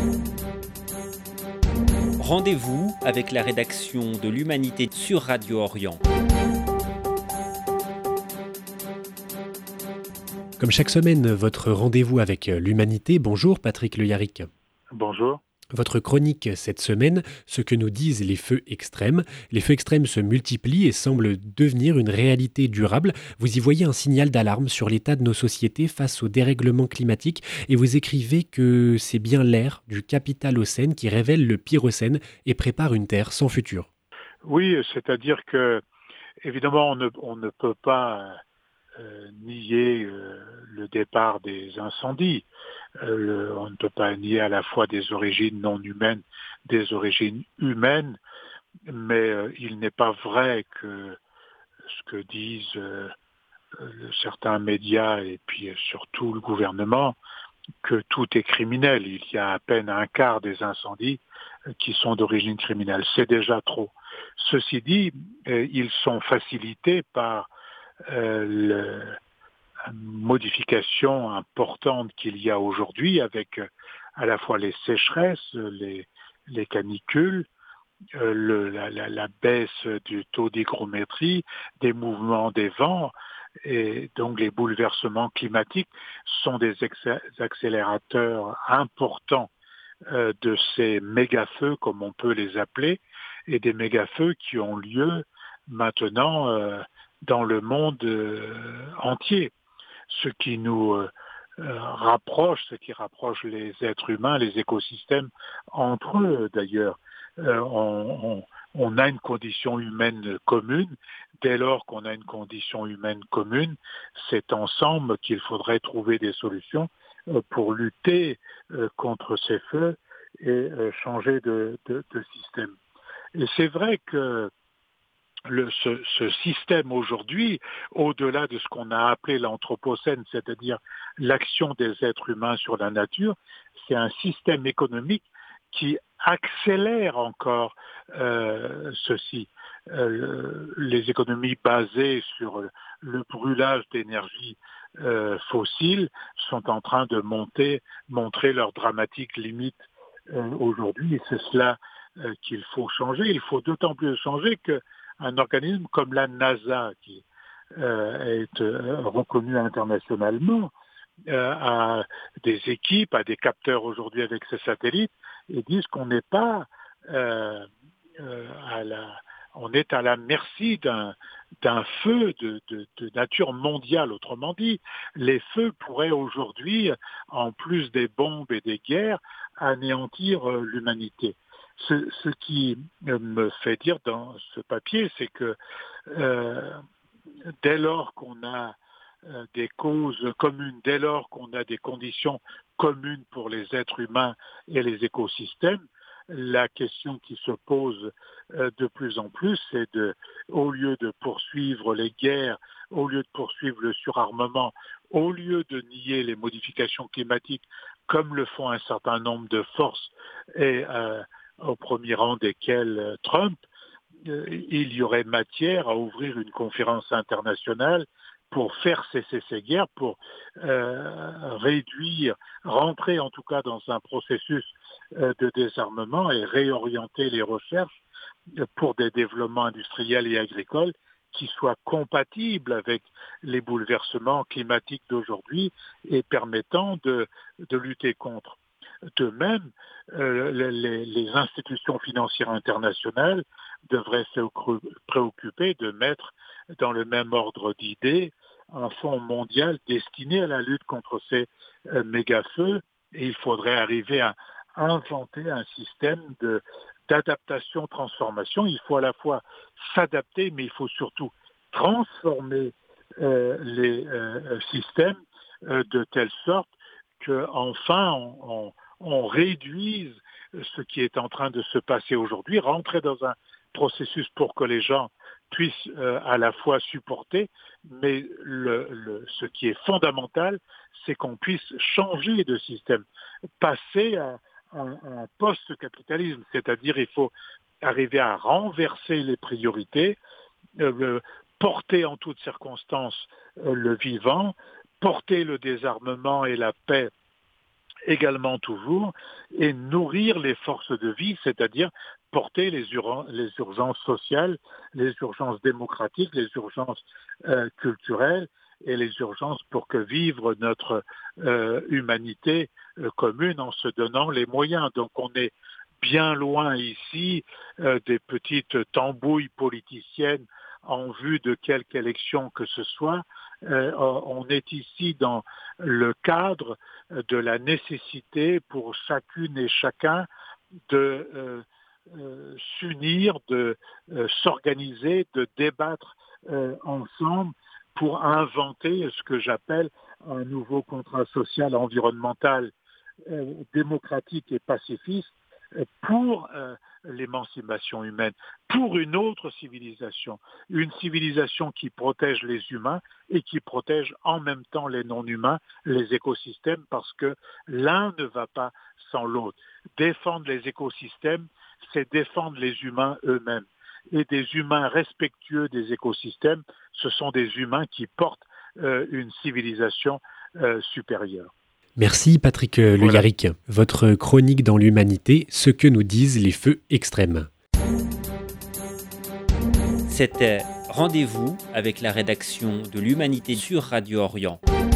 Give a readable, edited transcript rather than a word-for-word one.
Rendez-vous avec la rédaction de l'Humanité sur Radio Orient. Comme chaque semaine, votre rendez-vous avec l'Humanité. Bonjour Patrick Le Yarrick. Bonjour. Votre chronique cette semaine, ce que nous disent les feux extrêmes. Les feux extrêmes se multiplient et semblent devenir une réalité durable. Vous y voyez un signal d'alarme sur l'état de nos sociétés face au dérèglement climatique et vous écrivez que c'est bien l'ère du Capitalocène qui révèle le Pyrocène et prépare une Terre sans futur. Oui, c'est-à-dire que, évidemment, on ne peut pas nier le départ des incendies. On ne peut pas nier à la fois des origines non humaines, des origines humaines, mais il n'est pas vrai que ce que disent certains médias et puis surtout le gouvernement, que tout est criminel. Il y a à peine un quart des incendies qui sont d'origine criminelle. C'est déjà trop. Ceci dit, ils sont facilités par la modification importante qu'il y a aujourd'hui avec à la fois les sécheresses, les canicules, la baisse du taux d'hygrométrie, des mouvements des vents, et donc les bouleversements climatiques sont des accélérateurs importants de ces méga-feux, comme on peut les appeler, et des méga-feux qui ont lieu maintenant dans le monde entier. Ce qui nous rapproche, ce qui rapproche les êtres humains, les écosystèmes entre eux d'ailleurs. On a une condition humaine commune. Dès lors qu'on a une condition humaine commune, c'est ensemble qu'il faudrait trouver des solutions pour lutter contre ces feux et changer de système. Et c'est vrai que ce système aujourd'hui, au-delà de ce qu'on a appelé l'anthropocène, c'est-à-dire l'action des êtres humains sur la nature, c'est un système économique qui accélère encore ceci. Les économies basées sur le brûlage d'énergie fossile sont en train de montrer leurs dramatiques limites aujourd'hui, et c'est cela qu'il faut changer. Il faut d'autant plus changer qu'un organisme comme la NASA, qui est reconnu internationalement, a des équipes, a des capteurs aujourd'hui avec ses satellites, et disent qu'on n'est pas on est à la merci d'un feu de nature mondiale. Autrement dit, les feux pourraient aujourd'hui, en plus des bombes et des guerres, anéantir l'humanité. Ce qui me fait dire dans ce papier, c'est que dès lors qu'on a des causes communes, dès lors qu'on a des conditions communes pour les êtres humains et les écosystèmes, la question qui se pose de plus en plus, c'est au lieu de poursuivre les guerres, au lieu de poursuivre le surarmement, au lieu de nier les modifications climatiques, comme le font un certain nombre de forces, et au premier rang desquelles Trump, il y aurait matière à ouvrir une conférence internationale pour faire cesser ces guerres, pour réduire, rentrer en tout cas dans un processus de désarmement et réorienter les recherches pour des développements industriels et agricoles qui soient compatibles avec les bouleversements climatiques d'aujourd'hui et permettant de lutter contre. De même, les institutions financières internationales devraient se préoccuper de mettre dans le même ordre d'idées un fonds mondial destiné à la lutte contre ces méga-feux, et il faudrait arriver à inventer un système d'adaptation-transformation. Il faut à la fois s'adapter, mais il faut surtout transformer les systèmes de telle sorte qu'enfin on réduise ce qui est en train de se passer aujourd'hui, rentrer dans un processus pour que les gens puissent à la fois supporter, mais ce qui est fondamental, c'est qu'on puisse changer de système, passer à un post-capitalisme, c'est-à-dire il faut arriver à renverser les priorités, porter en toutes circonstances le vivant, porter le désarmement et la paix également toujours, et nourrir les forces de vie, c'est-à-dire porter les urgences sociales, les urgences démocratiques, les urgences culturelles et les urgences pour que vivre notre humanité commune en se donnant les moyens. Donc on est bien loin ici des petites tambouilles politiciennes en vue de quelque élection que ce soit. On est ici dans le cadre de la nécessité pour chacune et chacun de s'unir, de s'organiser, de débattre ensemble pour inventer ce que j'appelle un nouveau contrat social environnemental démocratique et pacifiste pour l'émancipation humaine, pour une autre civilisation, une civilisation qui protège les humains et qui protège en même temps les non-humains, les écosystèmes, parce que l'un ne va pas sans l'autre. Défendre les écosystèmes, c'est défendre les humains eux-mêmes. Et des humains respectueux des écosystèmes, ce sont des humains qui portent une civilisation supérieure. Merci Patrick Le Yarrick. Votre chronique dans l'humanité, ce que nous disent les feux extrêmes. C'était Rendez-vous avec la rédaction de l'Humanité sur Radio Orient.